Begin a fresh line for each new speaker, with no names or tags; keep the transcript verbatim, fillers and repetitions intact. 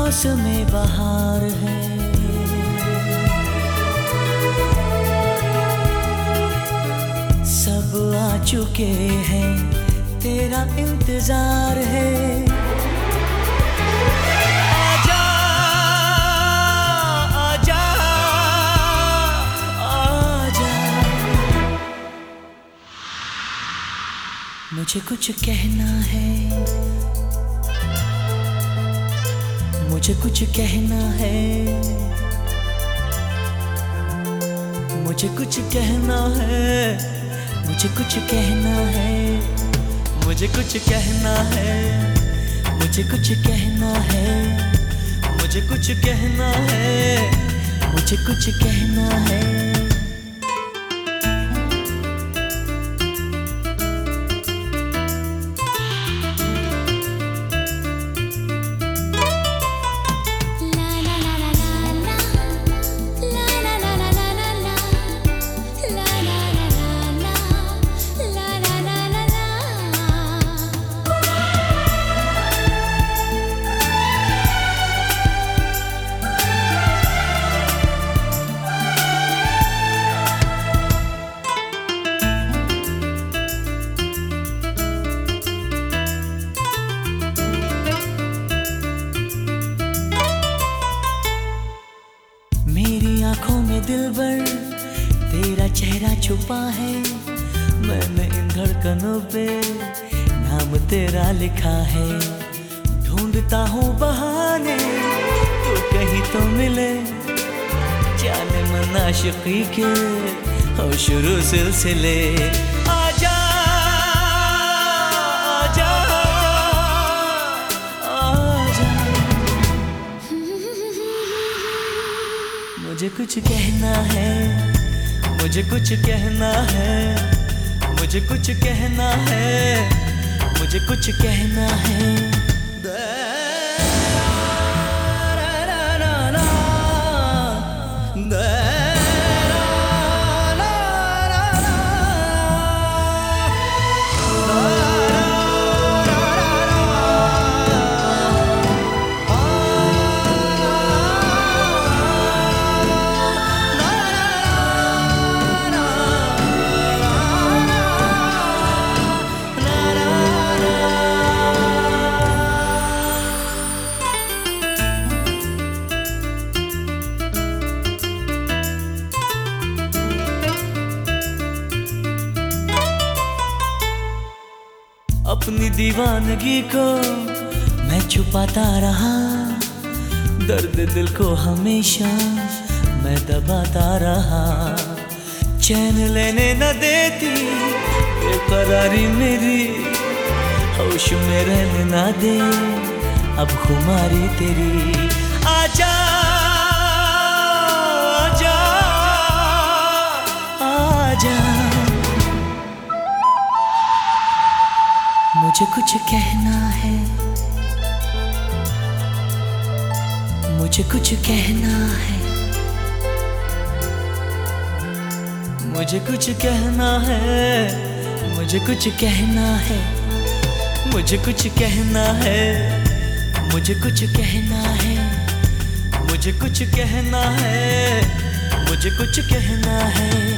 मौसम बहार है, सब आ चुके हैं, तेरा इंतजार है। आजा आजा आजा, मुझे कुछ कहना है, मुझे कुछ कहना है, मुझे कुछ कहना है, मुझे कुछ कहना है, मुझे कुछ कहना है, मुझे कुछ कहना है, मुझे कुछ कहना है, मुझे कुछ कहना है। आँखों में दिलबर तेरा चेहरा छुपा है, मैंने इन धड़कनों पे नाम तेरा लिखा है। ढूंढता हूँ बहाने तू कहीं तो मिले, जाने मन आशिकी के हो शुरू सिलसिले। आजा आजा आजा, मुझे कुछ कहना है, मुझे कुछ कहना है, मुझे कुछ कहना है, मुझे कुछ कहना है। अपनी दीवानगी को मैं छुपाता रहा, दर्द दिल को हमेशा मैं दबाता रहा। चैन लेने न देती बेकरारी मेरी, होश में रहने ना दे अब खुमारी तेरी। आजा आजा आजा, मुझे कुछ कहना है, मुझे कुछ कहना है, मुझे कुछ कहना है, मुझे कुछ कहना है, मुझे कुछ कहना है, मुझे कुछ कहना है, मुझे कुछ कहना है, मुझे कुछ कहना है।